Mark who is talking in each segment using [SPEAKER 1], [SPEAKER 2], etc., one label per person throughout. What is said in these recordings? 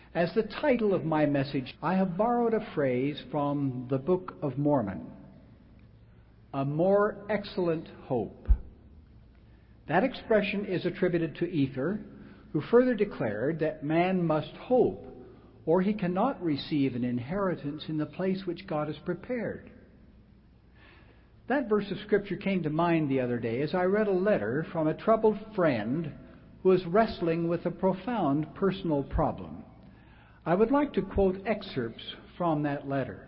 [SPEAKER 1] As the title of my message, I have borrowed a phrase from the Book of Mormon, a more excellent hope. That expression is attributed to Ether, who further declared that man must hope, or he cannot receive an inheritance in the place which God has prepared. That verse of Scripture came to mind the other day as I read a letter from a troubled friend who was wrestling with a profound personal problem. I would like to quote excerpts from that letter.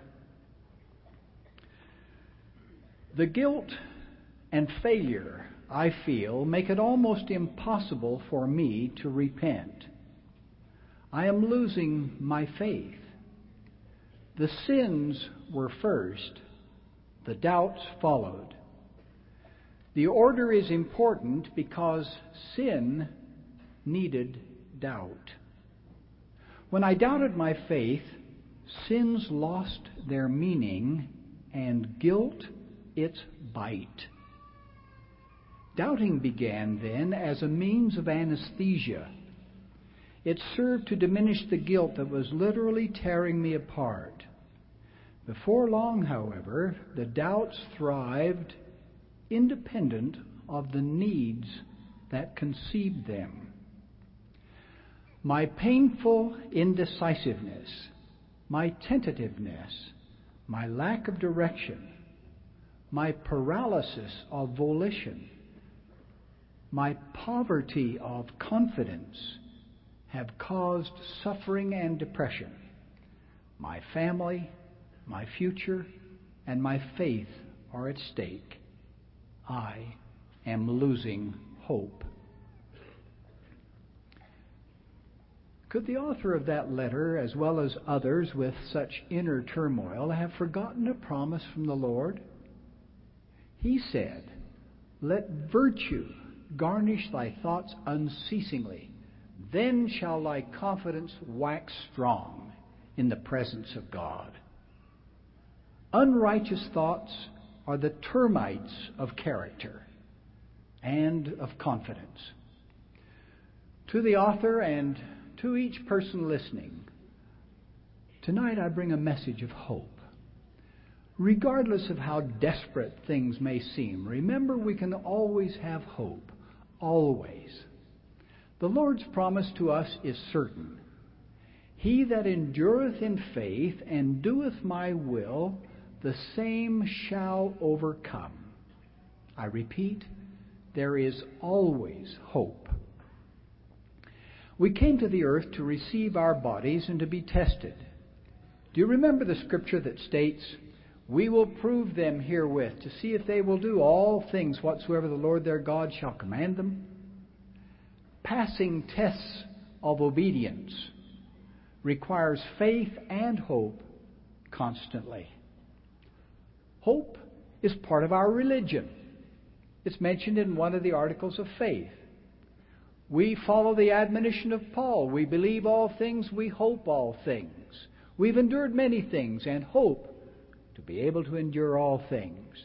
[SPEAKER 1] The guilt and failure I feel make it almost impossible for me to repent. I am losing my faith. The sins were first, the doubts followed. The order is important because sin needed doubt. When I doubted my faith, sins lost their meaning and guilt its bite. Doubting began then as a means of anesthesia. It served to diminish the guilt that was literally tearing me apart. Before long, however, the doubts thrived independent of the needs that conceived them. My painful indecisiveness, my tentativeness, my lack of direction, my paralysis of volition, my poverty of confidence have caused suffering and depression. My family, my future, and my faith are at stake. I am losing hope. Could the author of that letter, as well as others with such inner turmoil, have forgotten a promise from the Lord? He said, "Let virtue garnish thy thoughts unceasingly. Then shall thy confidence wax strong in the presence of God." Unrighteous thoughts are the termites of character and of confidence. To the author and to each person listening, tonight I bring a message of hope. Regardless of how desperate things may seem, remember we can always have hope. Always. The Lord's promise to us is certain. He that endureth in faith and doeth my will, the same shall overcome. I repeat, there is always hope. We came to the earth to receive our bodies and to be tested. Do you remember the scripture that states, "We will prove them herewith to see if they will do all things whatsoever the Lord their God shall command them"? Passing tests of obedience requires faith and hope constantly. Hope is part of our religion. It's mentioned in one of the articles of faith. We follow the admonition of Paul. We believe all things, we hope all things. We've endured many things and hope to be able to endure all things.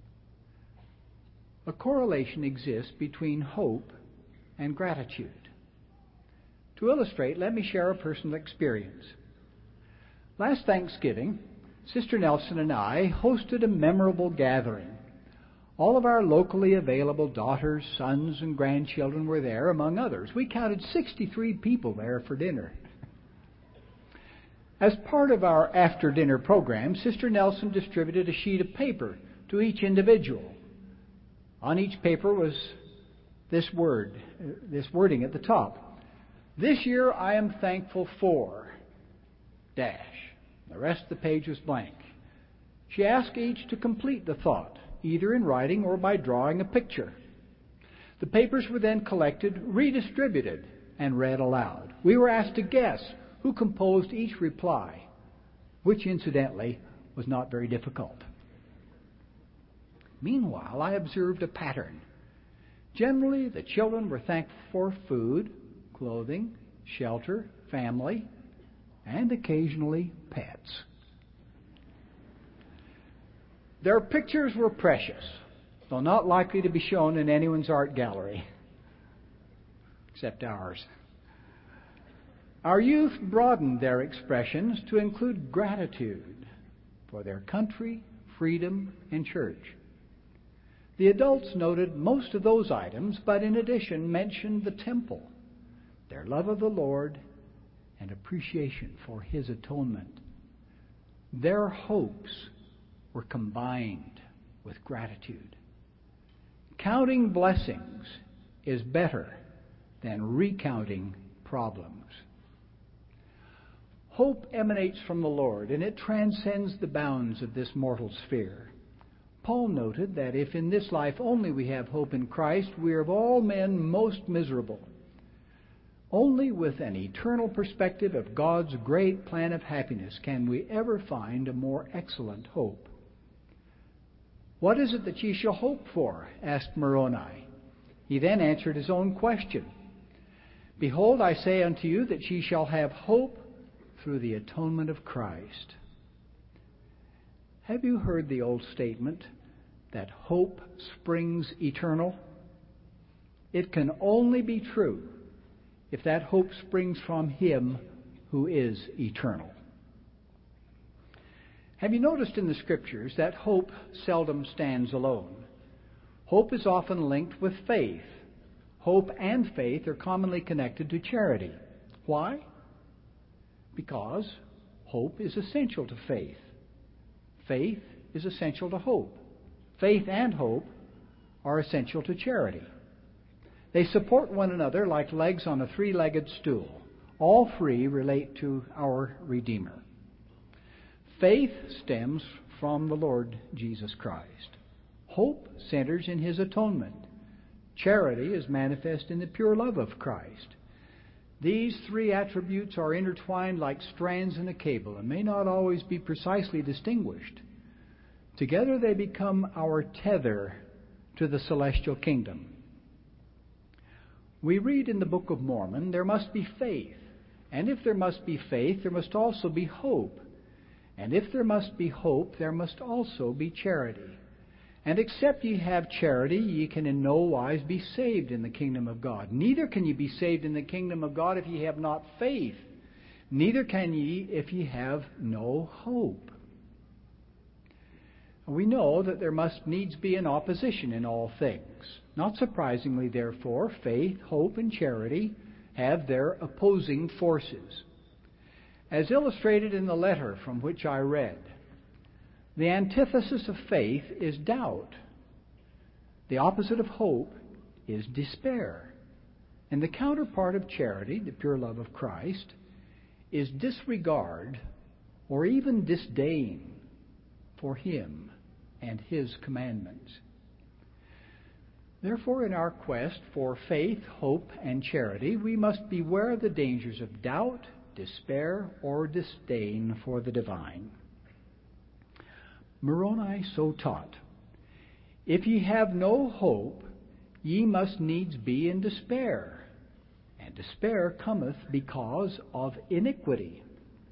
[SPEAKER 1] A correlation exists between hope and gratitude. To illustrate, let me share a personal experience. Last Thanksgiving, Sister Nelson and I hosted a memorable gathering. All of our locally available daughters, sons, and grandchildren were there, among others. We counted 63 people there for dinner. As part of our after-dinner program, Sister Nelson distributed a sheet of paper to each individual. On each paper was this wording at the top. "This year I am thankful for dash." The rest of the page was blank. She asked each to complete the thought, either in writing or by drawing a picture. The papers were then collected, redistributed, and read aloud. We were asked to guess who composed each reply, which incidentally was not very difficult. Meanwhile, I observed a pattern. Generally, the children were thankful for food, clothing, shelter, family, and occasionally pets. Their pictures were precious, though not likely to be shown in anyone's art gallery, except ours. Our youth broadened their expressions to include gratitude for their country, freedom, and church. The adults noted most of those items, but in addition mentioned the temple, their love of the Lord, and appreciation for His atonement. Their hopes were combined with gratitude. Counting blessings is better than recounting problems. Hope emanates from the Lord, and it transcends the bounds of this mortal sphere. Paul noted that if in this life only we have hope in Christ, we are of all men most miserable. Only with an eternal perspective of God's great plan of happiness can we ever find a more excellent hope. "What is it that ye shall hope for?" asked Moroni. He then answered his own question. "Behold, I say unto you that ye shall have hope through the atonement of Christ." Have you heard the old statement that hope springs eternal? It can only be true if that hope springs from Him who is eternal. Have you noticed in the Scriptures that hope seldom stands alone? Hope is often linked with faith. Hope and faith are commonly connected to charity. Why? Because hope is essential to faith. Faith is essential to hope. Faith and hope are essential to charity. They support one another like legs on a three-legged stool. All three relate to our Redeemer. Faith stems from the Lord Jesus Christ. Hope centers in His atonement. Charity is manifest in the pure love of Christ. These three attributes are intertwined like strands in a cable and may not always be precisely distinguished. Together they become our tether to the celestial kingdom. We read in the Book of Mormon, there must be faith. And if there must be faith, there must also be hope. And if there must be hope, there must also be charity. And except ye have charity, ye can in no wise be saved in the kingdom of God. Neither can ye be saved in the kingdom of God if ye have not faith. Neither can ye if ye have no hope. We know that there must needs be an opposition in all things. Not surprisingly, therefore, faith, hope, and charity have their opposing forces. As illustrated in the letter from which I read, the antithesis of faith is doubt. The opposite of hope is despair. And the counterpart of charity, the pure love of Christ, is disregard or even disdain for Him and His commandments. Therefore, in our quest for faith, hope, and charity, we must beware the dangers of doubt, despair, or disdain for the divine. Moroni so taught, "If ye have no hope, ye must needs be in despair, and despair cometh because of iniquity."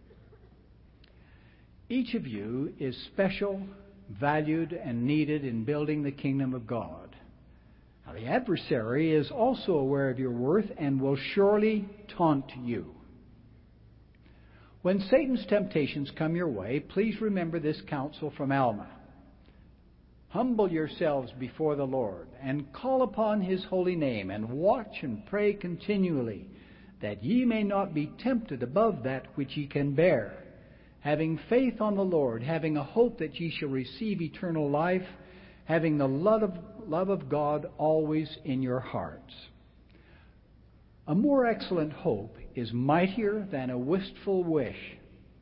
[SPEAKER 1] Each of you is special, valued, and needed in building the kingdom of God. Now, the adversary is also aware of your worth and will surely taunt you. When Satan's temptations come your way, please remember this counsel from Alma. Humble yourselves before the Lord and call upon His holy name and watch and pray continually, that ye may not be tempted above that which ye can bear, having faith on the Lord, having a hope that ye shall receive eternal life, having the love of God always in your hearts. A more excellent hope is mightier than a wistful wish.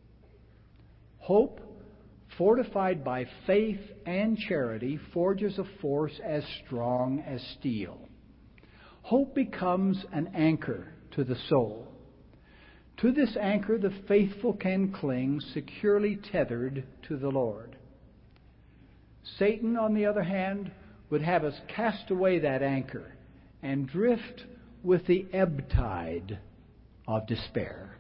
[SPEAKER 1] Hope, fortified by faith and charity, forges a force as strong as steel. Hope becomes an anchor to the soul. To this anchor the faithful can cling, securely tethered to the Lord. Satan, on the other hand, would have us cast away that anchor and drift with the ebb tide of despair.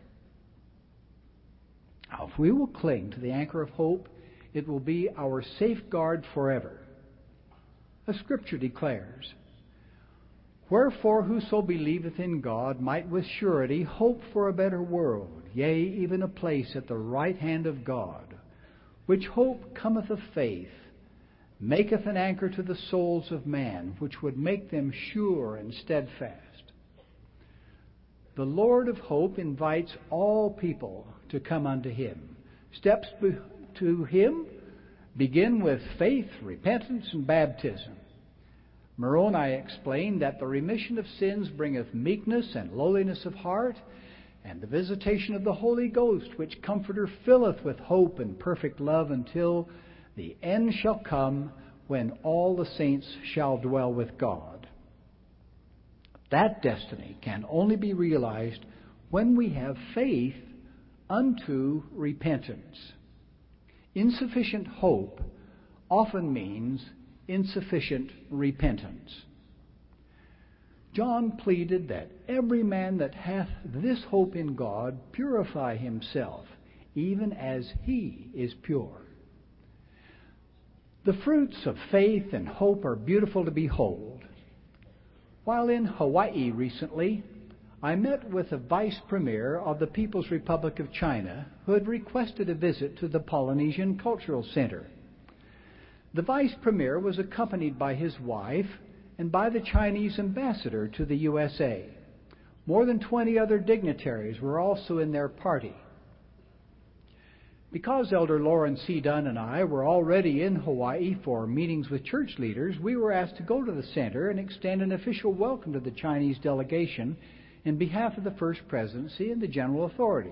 [SPEAKER 1] Now, if we will cling to the anchor of hope, it will be our safeguard forever. The Scripture declares, Wherefore whoso believeth in God might with surety hope for a better world, yea, even a place at the right hand of God, which hope cometh of faith, maketh an anchor to the souls of man, which would make them sure and steadfast. The Lord of hope invites all people to come unto Him. Steps to Him begin with faith, repentance, and baptism. Moroni explained that the remission of sins bringeth meekness and lowliness of heart, and the visitation of the Holy Ghost, which Comforter filleth with hope and perfect love until the end shall come, when all the saints shall dwell with God. That destiny can only be realized when we have faith unto repentance. Insufficient hope often means insufficient repentance. John pleaded that every man that hath this hope in God purify himself, even as he is pure. The fruits of faith and hope are beautiful to behold. While in Hawaii recently, I met with the Vice Premier of the People's Republic of China, who had requested a visit to the Polynesian Cultural Center. The Vice Premier was accompanied by his wife and by the Chinese ambassador to the USA. More than 20 other dignitaries were also in their party. Because Elder Lauren C. Dunn and I were already in Hawaii for meetings with church leaders, we were asked to go to the center and extend an official welcome to the Chinese delegation in behalf of the First Presidency and the general authorities.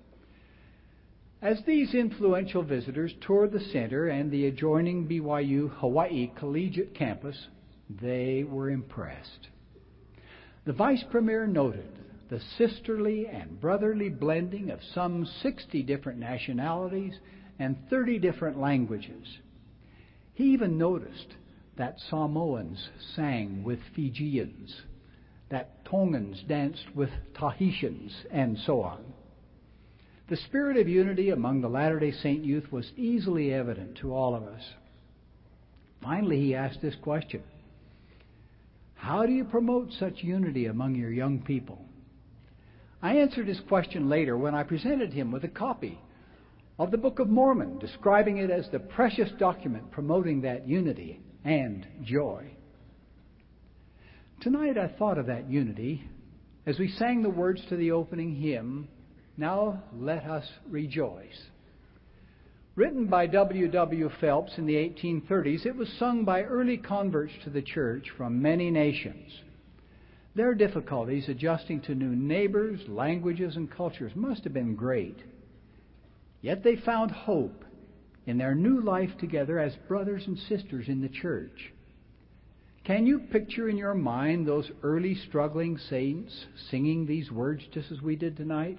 [SPEAKER 1] As these influential visitors toured the center and the adjoining BYU Hawaii Collegiate Campus, they were impressed. The Vice Premier noted the sisterly and brotherly blending of some 60 different nationalities and 30 different languages. He even noticed that Samoans sang with Fijians, that Tongans danced with Tahitians, and so on. The spirit of unity among the Latter-day Saint youth was easily evident to all of us. Finally, he asked this question: how do you promote such unity among your young people? I answered his question later when I presented him with a copy of the Book of Mormon, describing it as the precious document promoting that unity and joy. Tonight I thought of that unity as we sang the words to the opening hymn, "Now Let Us Rejoice." Written by W. W. Phelps in the 1830s, it was sung by early converts to the church from many nations. Their difficulties adjusting to new neighbors, languages, and cultures must have been great. Yet they found hope in their new life together as brothers and sisters in the church. Can you picture in your mind those early struggling saints singing these words just as we did tonight?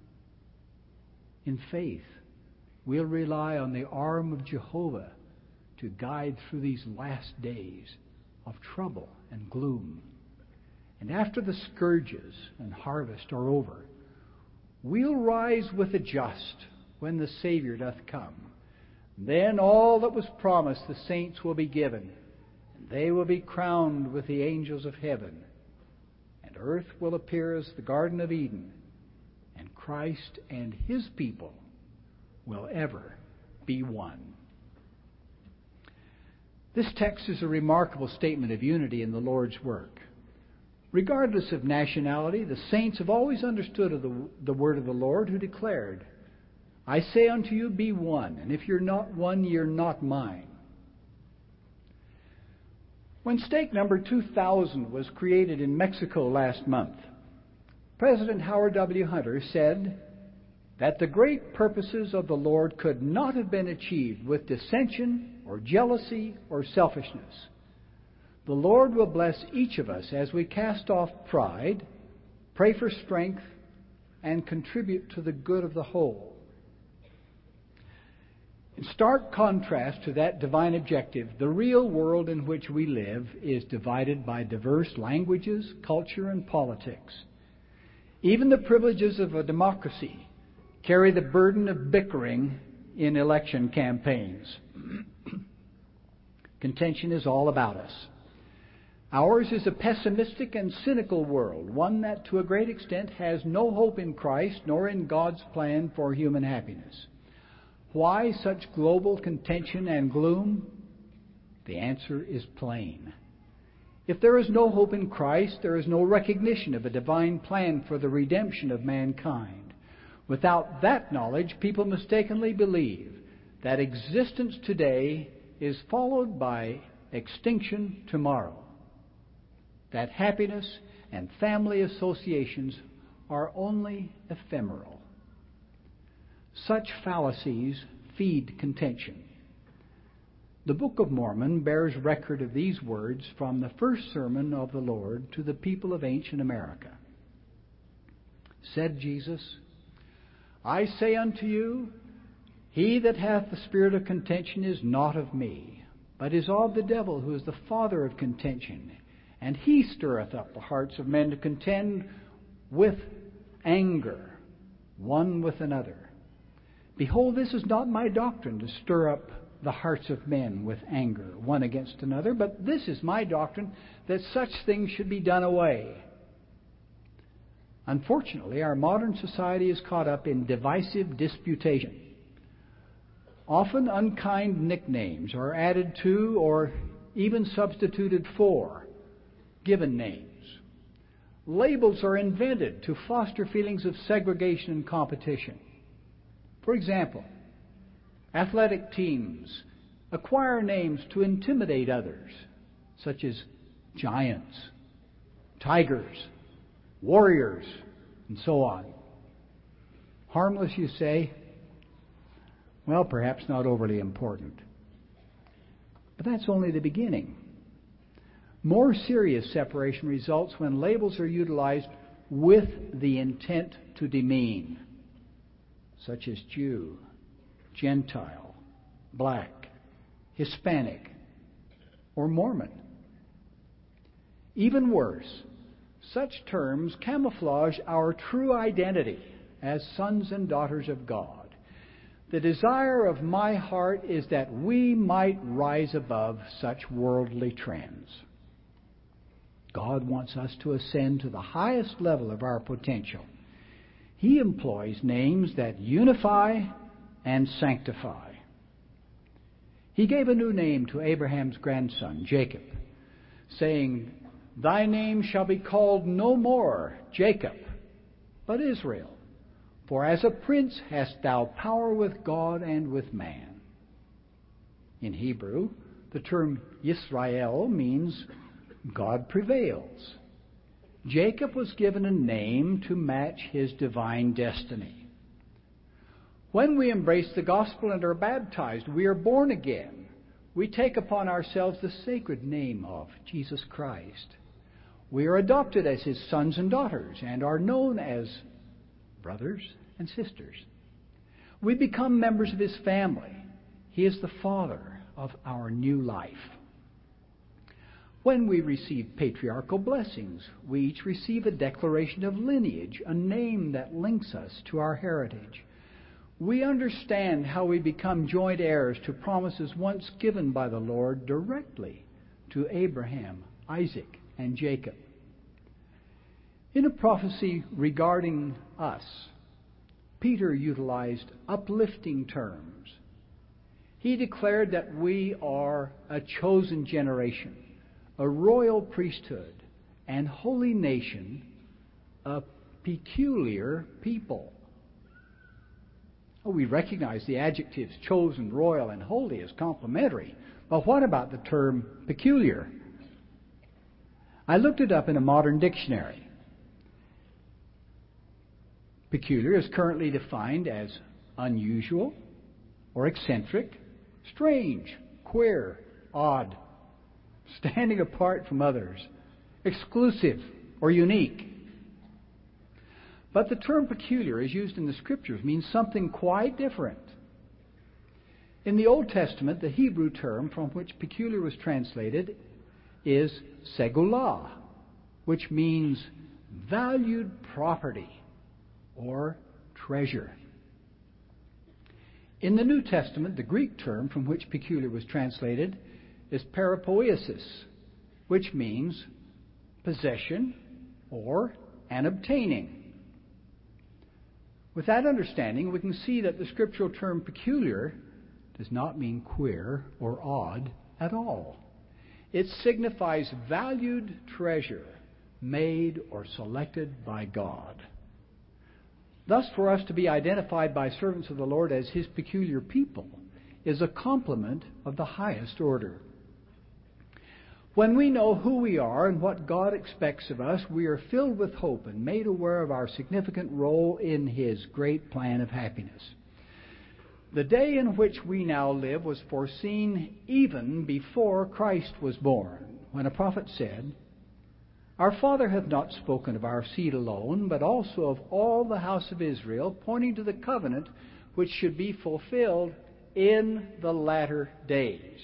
[SPEAKER 1] In faith, we'll rely on the arm of Jehovah to guide through these last days of trouble and gloom. And after the scourges and harvest are over, we'll rise with the just when the Savior doth come. Then all that was promised the saints will be given, and they will be crowned with the angels of heaven. And earth will appear as the Garden of Eden, and Christ and His people will ever be one. This text is a remarkable statement of unity in the Lord's work. Regardless of nationality, the saints have always understood of the word of the Lord, who declared, "I say unto you, be one, and if you're not one, you're not mine." When stake number 2000 was created in Mexico last month, President Howard W. Hunter said that the great purposes of the Lord could not have been achieved with dissension or jealousy or selfishness. The Lord will bless each of us as we cast off pride, pray for strength, and contribute to the good of the whole. In stark contrast to that divine objective, the real world in which we live is divided by diverse languages, culture, and politics. Even the privileges of a democracy carry the burden of bickering in election campaigns. Contention is all about us. Ours is a pessimistic and cynical world, one that to a great extent has no hope in Christ nor in God's plan for human happiness. Why such global contention and gloom? The answer is plain. If there is no hope in Christ, there is no recognition of a divine plan for the redemption of mankind. Without that knowledge, people mistakenly believe that existence today is followed by extinction tomorrow, that happiness and family associations are only ephemeral. Such fallacies feed contention. The Book of Mormon bears record of these words from the first sermon of the Lord to the people of ancient America. Said Jesus, I say unto you, he that hath the spirit of contention is not of me, but is of the devil, who is the father of contention. And he stirreth up the hearts of men to contend with anger, one with another. Behold, this is not my doctrine, to stir up the hearts of men with anger, one against another, but this is my doctrine, that such things should be done away. Unfortunately, our modern society is caught up in divisive disputation. Often unkind nicknames are added to or even substituted for given names. Labels are invented to foster feelings of segregation and competition. For example, athletic teams acquire names to intimidate others, such as giants, tigers, warriors, and so on. Harmless, you say? Well, perhaps not overly important. But that's only the beginning. More serious separation results when labels are utilized with the intent to demean, such as Jew, Gentile, black, Hispanic, or Mormon. Even worse, such terms camouflage our true identity as sons and daughters of God. The desire of my heart is that we might rise above such worldly trends. God wants us to ascend to the highest level of our potential. He employs names that unify and sanctify. He gave a new name to Abraham's grandson, Jacob, saying, Thy name shall be called no more Jacob, but Israel. For as a prince hast thou power with God and with man. In Hebrew, the term Yisrael means God prevails. Jacob was given a name to match his divine destiny. When we embrace the gospel and are baptized, we are born again. We take upon ourselves the sacred name of Jesus Christ. We are adopted as his sons and daughters and are known as brothers and sisters. We become members of his family. He is the father of our new life. When we receive patriarchal blessings, we each receive a declaration of lineage, a name that links us to our heritage. We understand how we become joint heirs to promises once given by the Lord directly to Abraham, Isaac, and Jacob. In a prophecy regarding us, Peter utilized uplifting terms. He declared that we are a chosen generation, a royal priesthood, and holy nation, a peculiar people. Oh, we recognize the adjectives chosen, royal, and holy as complementary, but what about the term peculiar? I looked it up in a modern dictionary. Peculiar is currently defined as unusual or eccentric, strange, queer, odd, standing apart from others, exclusive or unique. But the term peculiar, as used in the Scriptures, means something quite different. In the Old Testament, the Hebrew term from which peculiar was translated is segulah, which means valued property or treasure. In the New Testament, the Greek term from which peculiar was translated is parapoiesis, which means possession or an obtaining. With that understanding, we can see that the scriptural term peculiar does not mean queer or odd at all. It signifies valued treasure, made or selected by God. Thus, for us to be identified by servants of the Lord as His peculiar people is a compliment of the highest order. When we know who we are and what God expects of us, we are filled with hope and made aware of our significant role in His great plan of happiness. The day in which we now live was foreseen even before Christ was born, when a prophet said, "Our Father hath not spoken of our seed alone, but also of all the house of Israel, pointing to the covenant which should be fulfilled in the latter days."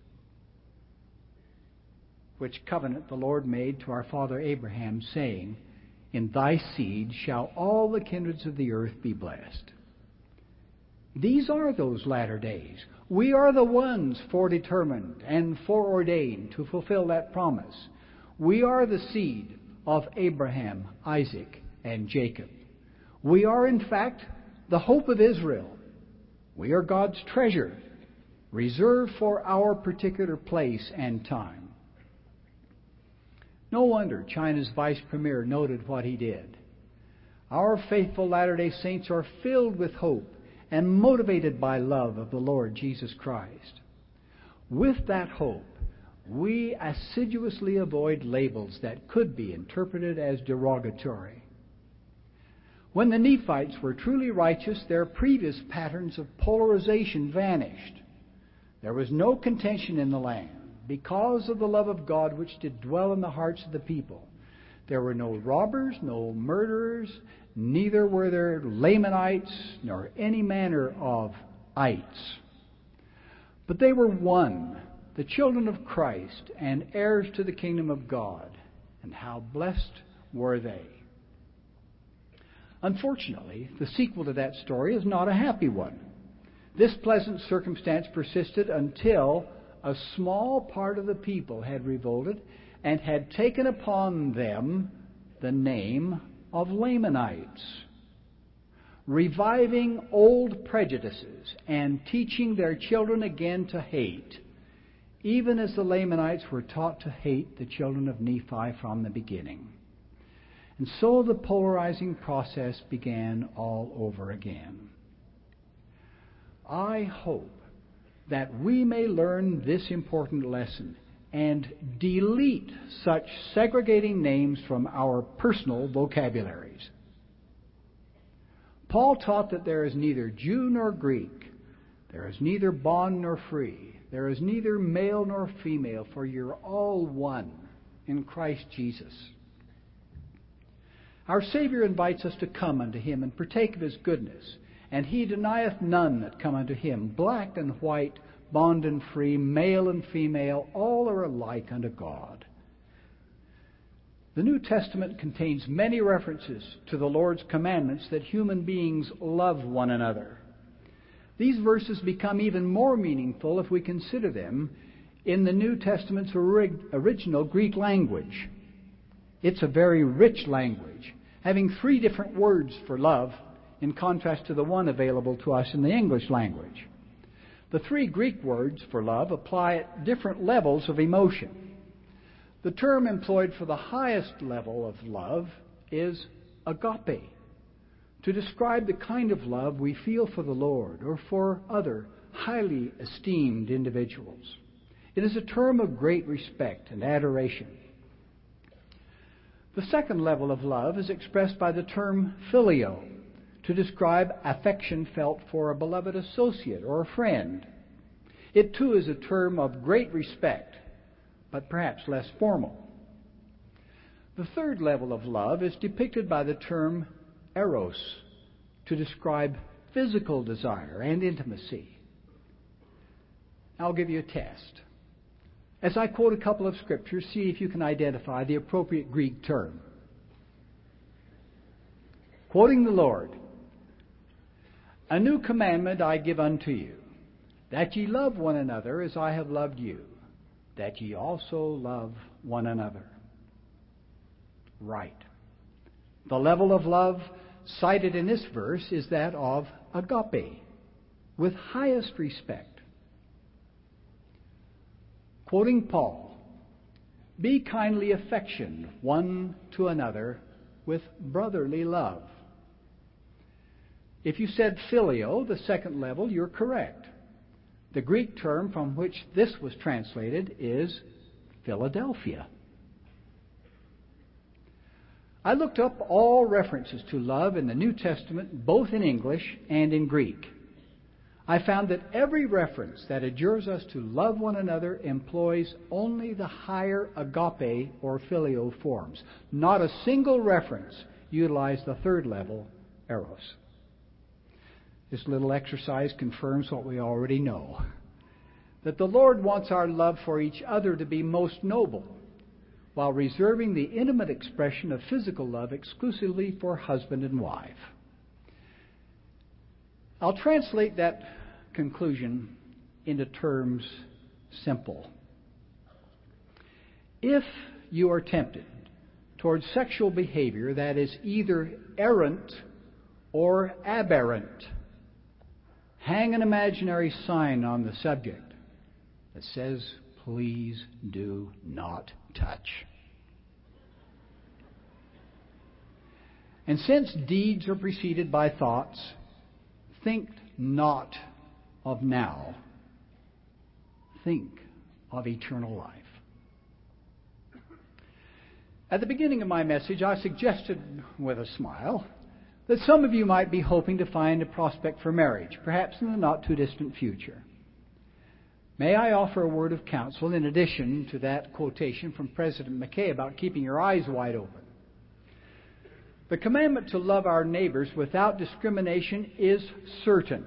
[SPEAKER 1] Which covenant the Lord made to our father Abraham, saying, "In thy seed shall all the kindreds of the earth be blessed." These are those latter days. We are the ones foredetermined and foreordained to fulfill that promise. We are the seed of Abraham, Isaac, and Jacob. We are, in fact, the hope of Israel. We are God's treasure, reserved for our particular place and time. No wonder China's vice premier noted what he did. Our faithful Latter-day Saints are filled with hope and motivated by love of the Lord Jesus Christ. With that hope, we assiduously avoid labels that could be interpreted as derogatory. When the Nephites were truly righteous, their previous patterns of polarization vanished. There was no contention in the land, because of the love of God which did dwell in the hearts of the people. There were no robbers, no murderers, neither were there Lamanites, nor any manner of ites. But they were one, the children of Christ, and heirs to the kingdom of God. And how blessed were they! Unfortunately, the sequel to that story is not a happy one. This pleasant circumstance persisted until a small part of the people had revolted and had taken upon them the name of Lamanites, reviving old prejudices and teaching their children again to hate, even as the Lamanites were taught to hate the children of Nephi from the beginning. And so the polarizing process began all over again. I hope that we may learn this important lesson and delete such segregating names from our personal vocabularies. Paul taught that there is neither Jew nor Greek, there is neither bond nor free, there is neither male nor female, for you're all one in Christ Jesus. Our Savior invites us to come unto Him and partake of His goodness. And He denieth none that come unto Him. Black and white, bond and free, male and female, all are alike unto God. The New Testament contains many references to the Lord's commandments that human beings love one another. These verses become even more meaningful if we consider them in the New Testament's original Greek language. It's a very rich language, having 3 different words for love, in contrast to the one available to us in the English language. The 3 Greek words for love apply at different levels of emotion. The term employed for the highest level of love is agape, to describe the kind of love we feel for the Lord or for other highly esteemed individuals. It is a term of great respect and adoration. The second level of love is expressed by the term phileo, to describe affection felt for a beloved associate or a friend. It too is a term of great respect, but perhaps less formal. The third level of love is depicted by the term eros, to describe physical desire and intimacy. I'll give you a test. As I quote a couple of scriptures, see if you can identify the appropriate Greek term. Quoting the Lord, "A new commandment I give unto you, that ye love one another as I have loved you, that ye also love one another. Right. The level of love cited in this verse is that of agape, with highest respect. Quoting Paul, "Be kindly affectioned one to another with brotherly love." If you said phileo, the second level, you're correct. The Greek term from which this was translated is Philadelphia. I looked up all references to love in the New Testament, both in English and in Greek. I found that every reference that adjures us to love one another employs only the higher agape or phileo forms. Not a single reference utilized the third level, eros. This little exercise confirms what we already know, that the Lord wants our love for each other to be most noble, while reserving the intimate expression of physical love exclusively for husband and wife. I'll translate that conclusion into terms simple. If you are tempted towards sexual behavior that is either errant or aberrant, hang an imaginary sign on the subject that says, "Please do not touch." And since deeds are preceded by thoughts, think not of now. Think of eternal life. At the beginning of my message, I suggested with a smile that some of you might be hoping to find a prospect for marriage, perhaps in the not-too-distant future. May I offer a word of counsel in addition to that quotation from President McKay about keeping your eyes wide open? The commandment to love our neighbors without discrimination is certain,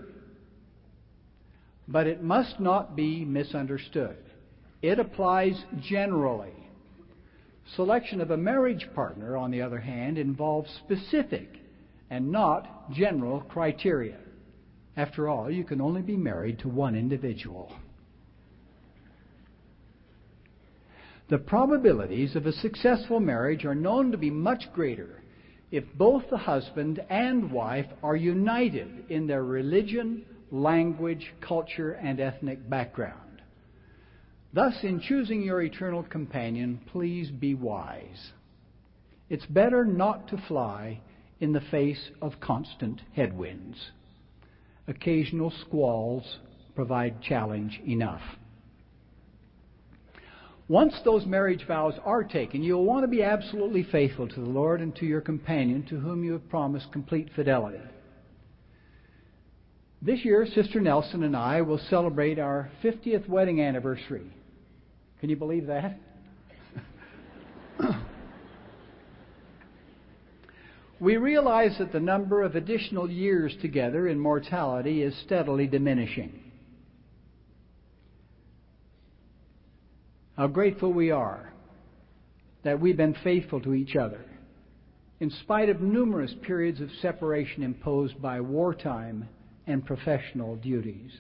[SPEAKER 1] but it must not be misunderstood. It applies generally. Selection of a marriage partner, on the other hand, involves specific and not general criteria. After all, you can only be married to one individual. The probabilities of a successful marriage are known to be much greater if both the husband and wife are united in their religion, language, culture, and ethnic background. Thus, in choosing your eternal companion, please be wise. It's better not to fly in the face of constant headwinds. Occasional squalls provide challenge enough. Once those marriage vows are taken, you'll want to be absolutely faithful to the Lord and to your companion, to whom you have promised complete fidelity. This year, Sister Nelson and I will celebrate our 50th wedding anniversary. Can you believe that? We realize that the number of additional years together in mortality is steadily diminishing. How grateful we are that we've been faithful to each other, in spite of numerous periods of separation imposed by wartime and professional duties.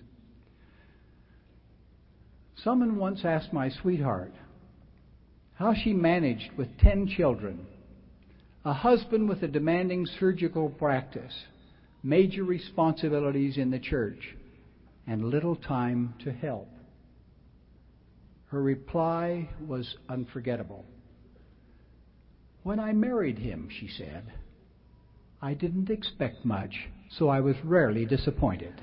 [SPEAKER 1] Someone once asked my sweetheart how she managed with 10 children, a husband with a demanding surgical practice, major responsibilities in the church, and little time to help. Her reply was unforgettable. "When I married him," she said, "I didn't expect much, so I was rarely disappointed."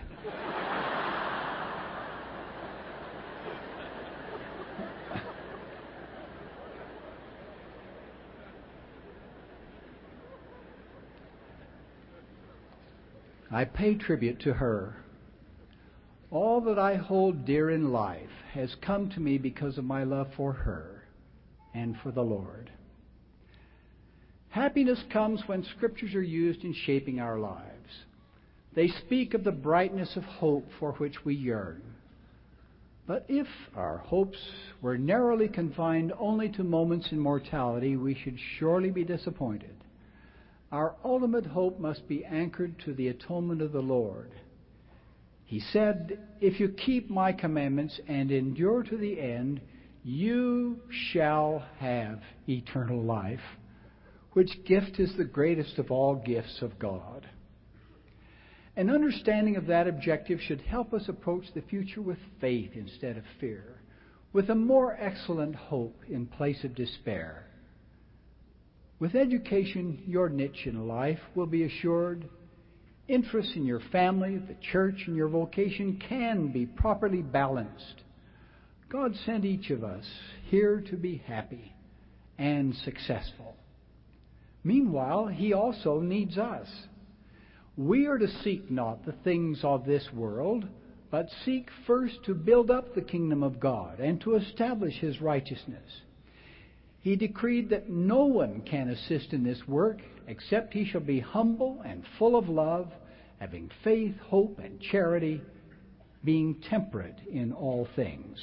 [SPEAKER 1] I pay tribute to her. All that I hold dear in life has come to me because of my love for her and for the Lord. Happiness comes when Scriptures are used in shaping our lives. They speak of the brightness of hope for which we yearn. But if our hopes were narrowly confined only to moments in mortality, we should surely be disappointed. Our ultimate hope must be anchored to the atonement of the Lord. He said, "If you keep my commandments and endure to the end, you shall have eternal life, which gift is the greatest of all gifts of God. An understanding of that objective should help us approach the future with faith instead of fear, with a more excellent hope in place of despair. With education, your niche in life will be assured. Interests in your family, the church, and your vocation can be properly balanced. God sent each of us here to be happy and successful. Meanwhile, He also needs us. We are to seek not the things of this world, but seek first to build up the kingdom of God and to establish His righteousness. He decreed that no one can assist in this work except he shall be humble and full of love, having faith, hope, and charity, being temperate in all things.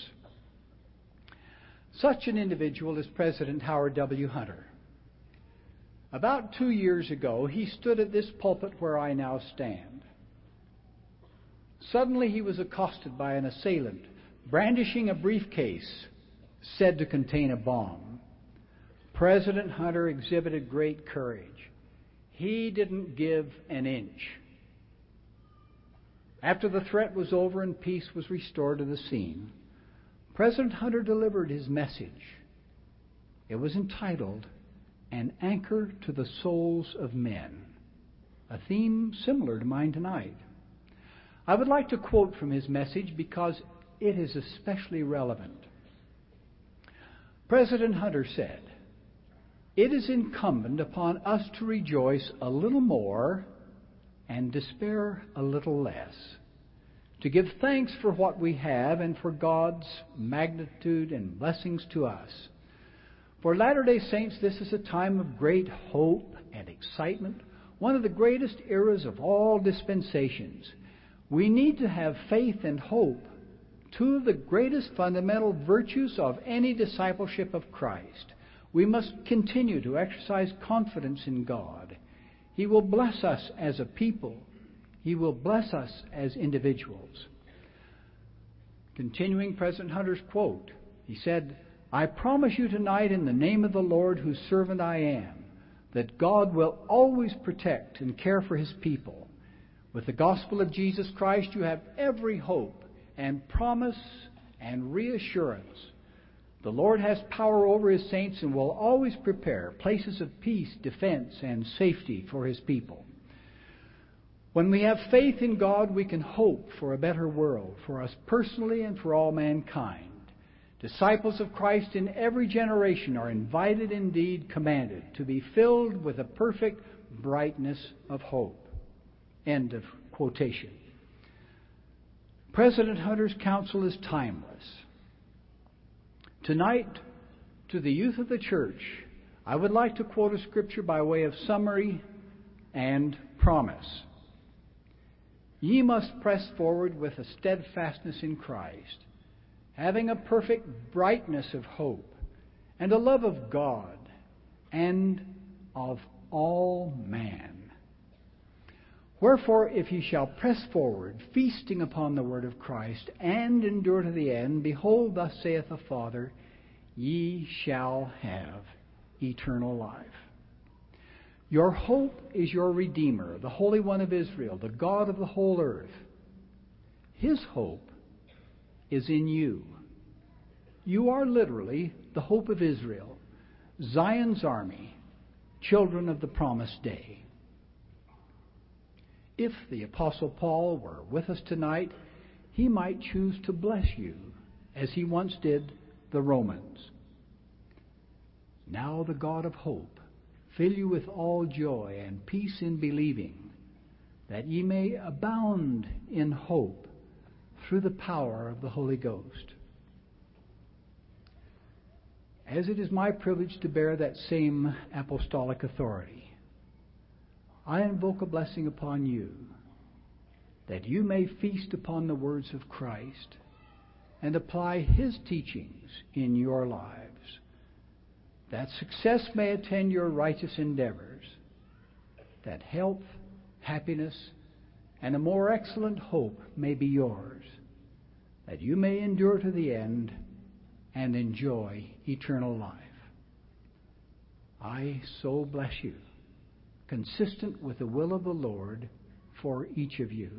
[SPEAKER 1] Such an individual is President Howard W. Hunter. About 2 years ago, he stood at this pulpit where I now stand. Suddenly he was accosted by an assailant, brandishing a briefcase said to contain a bomb. President Hunter exhibited great courage. He didn't give an inch. After the threat was over and peace was restored to the scene, President Hunter delivered his message. It was entitled, "An Anchor to the Souls of Men," a theme similar to mine tonight. I would like to quote from his message because it is especially relevant. President Hunter said, "It is incumbent upon us to rejoice a little more and despair a little less, to give thanks for what we have and for God's magnitude and blessings to us. For Latter-day Saints, this is a time of great hope and excitement, one of the greatest eras of all dispensations. We need to have faith and hope, two of the greatest fundamental virtues of any discipleship of Christ. We must continue to exercise confidence in God. He will bless us as a people. He will bless us as individuals." Continuing President Hunter's quote, he said, "I promise you tonight in the name of the Lord whose servant I am, that God will always protect and care for His people. With the gospel of Jesus Christ, you have every hope and promise and reassurance. The Lord has power over His saints and will always prepare places of peace, defense, and safety for His people. When we have faith in God, we can hope for a better world, for us personally and for all mankind. Disciples of Christ in every generation are invited, indeed commanded, to be filled with a perfect brightness of hope." End of quotation. President Hunter's counsel is timeless. Tonight, to the youth of the church, I would like to quote a scripture by way of summary and promise. "Ye must press forward with a steadfastness in Christ, having a perfect brightness of hope, and a love of God, and of all man. Wherefore, if ye shall press forward, feasting upon the word of Christ, and endure to the end, behold, thus saith the Father, ye shall have eternal life." Your hope is your Redeemer, the Holy One of Israel, the God of the whole earth. His hope is in you. You are literally the hope of Israel, Zion's army, children of the promised day. If the Apostle Paul were with us tonight, he might choose to bless you as he once did the Romans. "Now the God of hope fill you with all joy and peace in believing, that ye may abound in hope through the power of the Holy Ghost." As it is my privilege to bear that same apostolic authority, I invoke a blessing upon you, that you may feast upon the words of Christ and apply His teachings in your lives, that success may attend your righteous endeavors, that health, happiness, and a more excellent hope may be yours, that you may endure to the end and enjoy eternal life. I so bless you, consistent with the will of the Lord for each of you.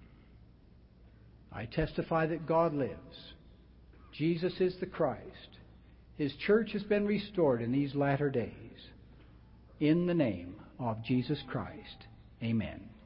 [SPEAKER 1] I testify that God lives. Jesus is the Christ. His church has been restored in these latter days. In the name of Jesus Christ, amen.